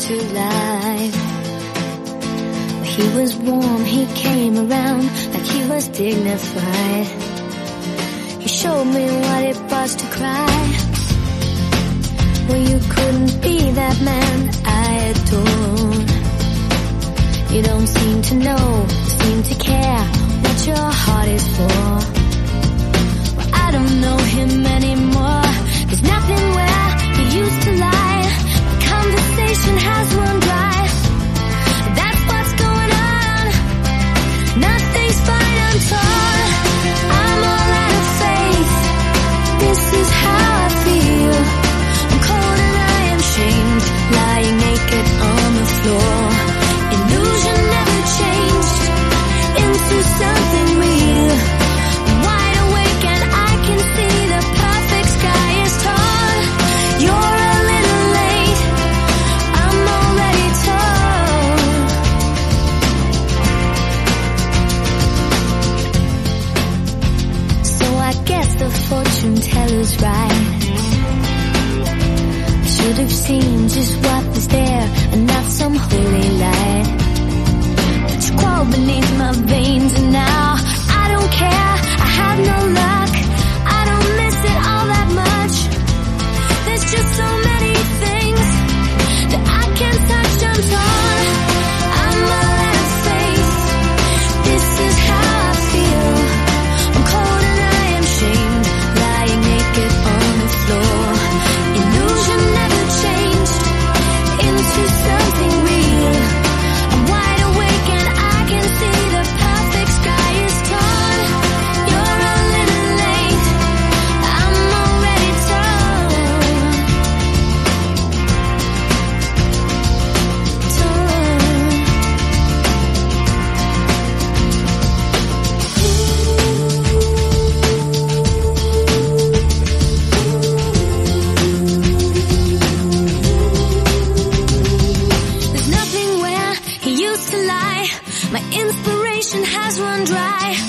to life. He was warm, he came around like he was dignified. He showed me what it was to cry. Well, you couldn't be that man I adored. You don't seem to know, seem to care what your heart is for. Well, I don't know him anymore. There's nothing where he used to lie. My conversation has run dry. That's what's going on. Nothing's fine, I'm torn. I'm all out of faith. This is how I feel. I'm cold and I am shamed, lying naked on the floor. Illusion never changed into something real. I'm wide awake and I can see the perfect sky is torn. You're a little late, I'm already torn. So I guess the fortune teller's right. I should have seen just what was there and not some holy light. But you crawl beneath my veins and now I don't care, I have no luck. I don't miss it all that much. There's just so many things that I can't touch, I'm torn. I'm all out of faith. This is how I feel. I'm cold and I am shamed, lying naked on the floor. Illusion never changed into something real. I'm wide awake and I can see the perfect sky is torn. You're a little late, I'm already torn. There's nothing where he used to lie. My inspiration has run dry.